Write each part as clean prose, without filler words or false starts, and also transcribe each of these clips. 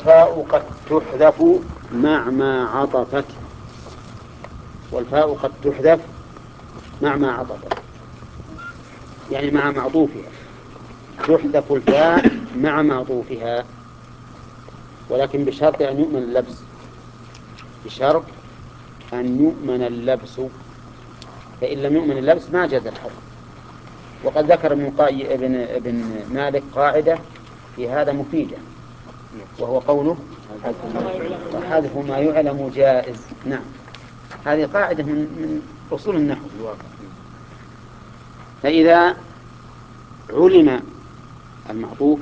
والفاء قد تحذف مع ما عطفت. والفاء قد تحذف مع ما عطفت، يعني مع معطوفها. تحذف الفاء مع معطوفها، ولكن بشرط أن يؤمن اللبس، بشرط أن يؤمن اللبس، فإن لم يؤمن اللبس ما جاز الحذف. وقد ذكر ابن مالك قاعدة في هذا مفيدة، وهو قوله وحذف ما يعلم جائز. نعم، هذه قاعدة من أصول النحو في الواقع. فإذا علم المعطوف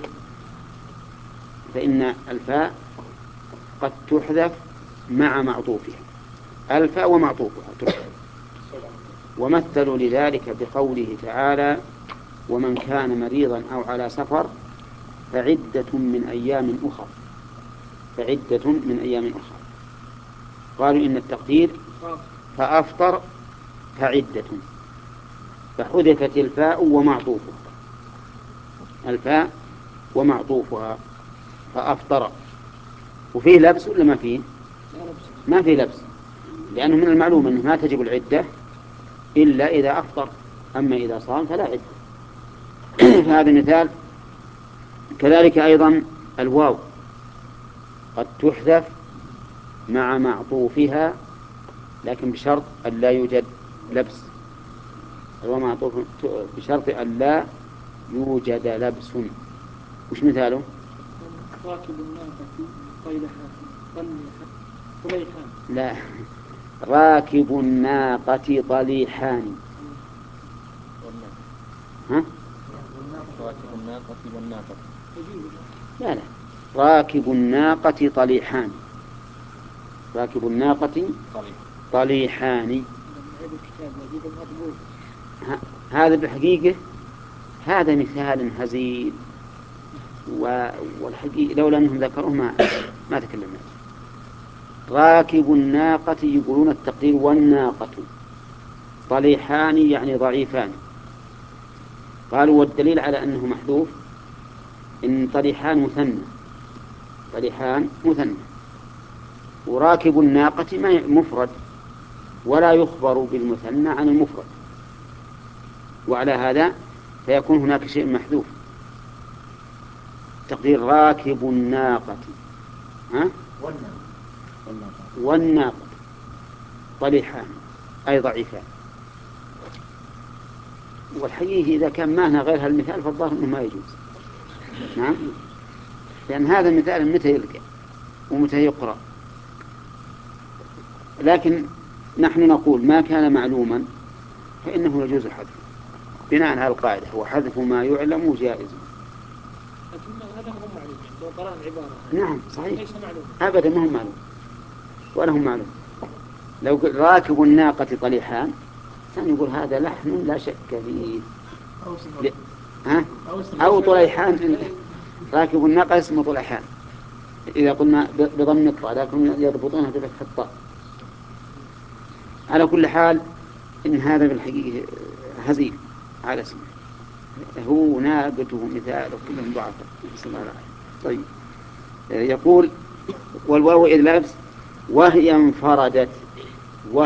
فإن الفاء قد تحذف مع معطوفها، الفاء ومعطوفها تحذف. ومثلوا لذلك بقوله تعالى: ومن كان مريضا أو على سفر فعدة من أيام أخر. فعدة من أيام أخر. قالوا إن التقدير فأفطر فعدة، فحذفت الفاء ومعطوفها، الفاء ومعطوفها، فأفطر. وفيه لبس ولا ما فيه؟ ما فيه لبس، لأنه من المعلوم أنه ما تجب العدة إلا إذا أفطر، أما إذا صام فلا عدة. فهذا مثال. كذلك أيضا الواو قد تحذف مع معطوفها، لكن بشرط أن لا يوجد لبس. الواو معطوف بشرط أن لا يوجد لبس. وش مثاله؟ راكب الناقة طليحان. لا، راكب الناقة طليحان. ها؟ راكب الناقة والناقة. لا لا، راكب الناقة طليحان. راكب الناقة طليحان. هذا بالحقيقة هذا مثال هزيل، والحقيقة لولا أنهم ذكروه ما تكلمنا. راكب الناقة يقولون التقدير والناقة، طليحان يعني ضعيفان. قالوا والدليل على أنه محذوف إن طليحان مثنى، طليحان مثنى، وراكب الناقة مفرد، ولا يخبر بالمثنى عن المفرد، وعلى هذا فيكون هناك شيء محذوف. تقدير راكب الناقة والناقة طليحان أي ضعيفان. والحقيقة إذا كان ما هنا غير هالمثال فالظاهر أنه ما يجوز. نعم، لأن هذا المثال متى يلقى ومتى يقرأ. لكن نحن نقول ما كان معلوما فإنه يجوز حذفه بناء على القاعدة، هو حذف ما يعلم جائز. هذا مهم معلوم، لو قرأنا العبارة. نعم صحيح، ليس معلوم أبدا ما هو معلوم ولا هم معلوم. لو راكب الناقة طليحان كان يقول هذا لحن لا شك فيه. أو طليحان، راكب الناقة اسمه طليحان إذا قلنا بضم الطاء، لكن يضبطونها بفتح الطاء. على كل حال إن هذا بالحقيقة هزيل على اسمه، هو ناقته مثال وكلهم ضعفاء. بسم الله الرحمن الرحيم. طيب، يقول والواو إذ لبس وهي انفردت.